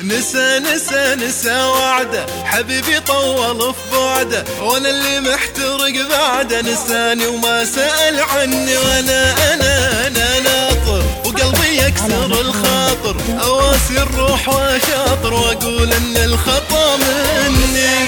نسى نسى نسى وعده، حبيبي طول في بعده، وانا اللي محترق بعده. نساني وما سأل عني، وانا ناطر وقلبي يكسر الخاطر. اواسي الروح وشاطر واقول ان الخطا مني.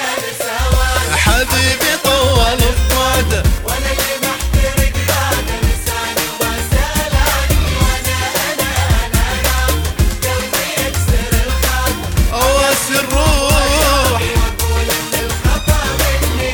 حبيبي طول في بعده، وانا اللي محترق بعده. نساني وما سأل عني، وانا ناطر قلبي يكسر الخاطر. اواسي الروح واقول ان الخطا مني.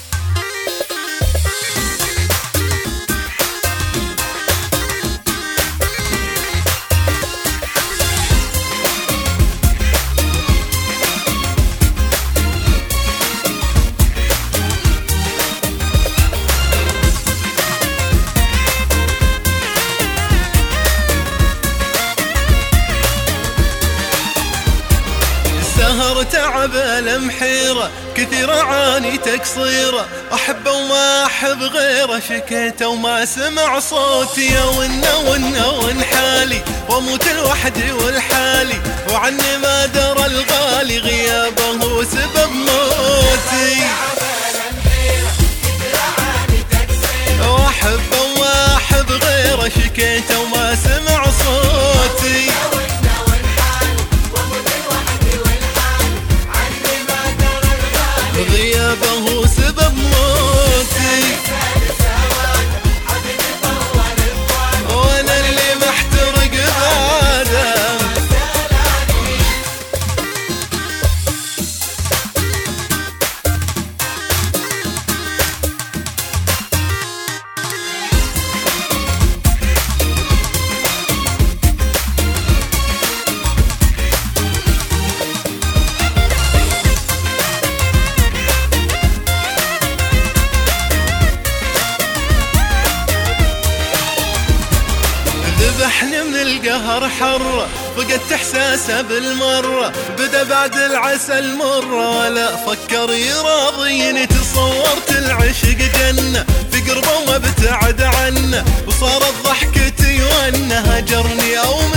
سهر تعب المحيرة، كثير عاني تقصيره. أحبه وما أحب غيره، شكيته وما سمع صوتي. ون حالي وأموت لوحدي والحالي، وعني ما درى الغالي غيابه هو سبب موتي. وأحبه وما أحب غيره، شكيته وما سمع صوتي. غيابه سبب موتي، وانا اللي محترق بعده. ذبحني من القهر حرة، فقدت احساسه بالمرة. بدا بعد العسل مرة، ولا فكر يراضيني. تصورت العشق جنة في قربه وما ابتعد عنه، وصارت ضحكتي وانه هجرني او